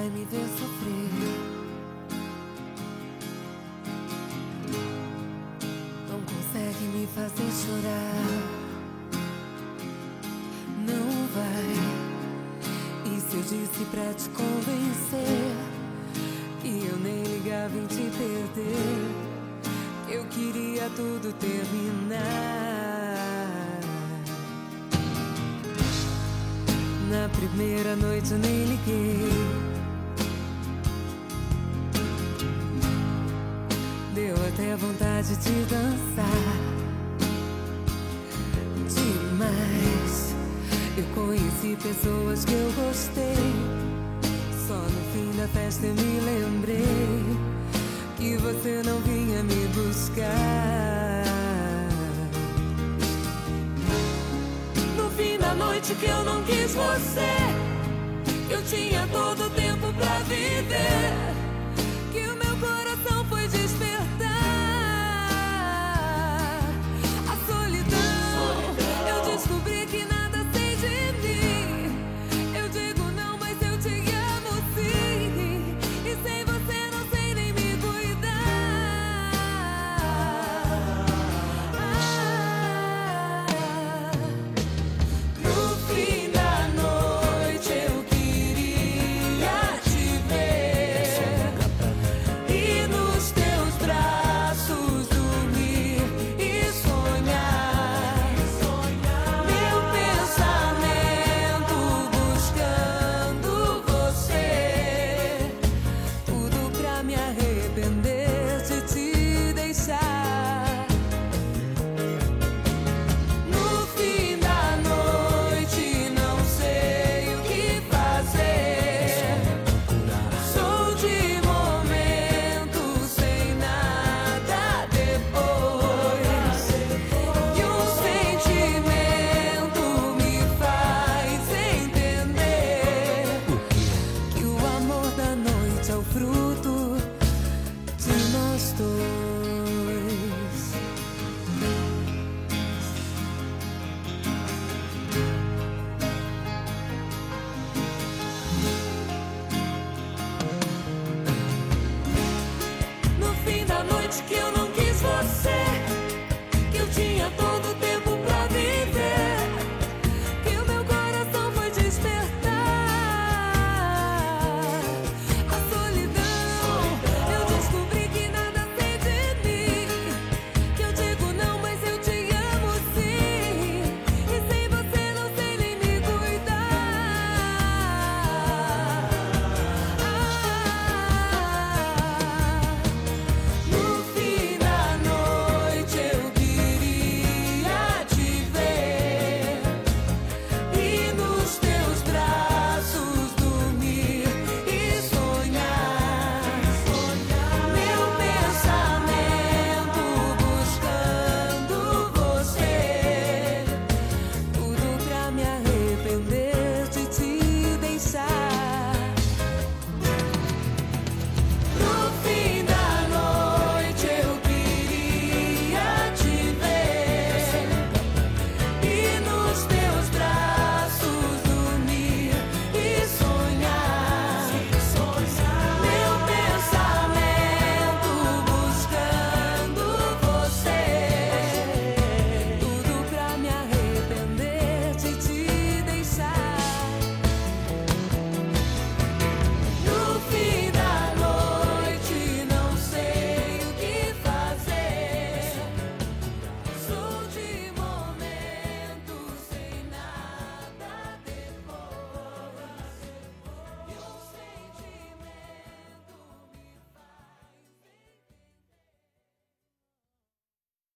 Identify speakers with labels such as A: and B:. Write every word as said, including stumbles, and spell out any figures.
A: vai me ver sofrer. Não consegue me fazer chorar. Não vai. E se eu disse pra te convencer que eu nem ligava em te perder, que eu queria tudo terminar? Na primeira noite eu nem liguei. Deu até vontade de dançar demais. Eu conheci pessoas que eu gostei. Só no fim da festa eu me lembrei que você não vinha me buscar. No fim da noite que eu não quis você,